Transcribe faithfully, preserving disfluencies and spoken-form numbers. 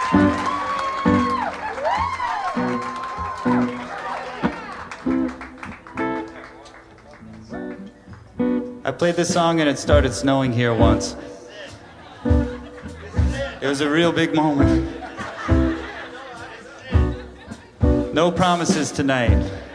I played this song and it started snowing here once. It was a real big moment. No promises tonight.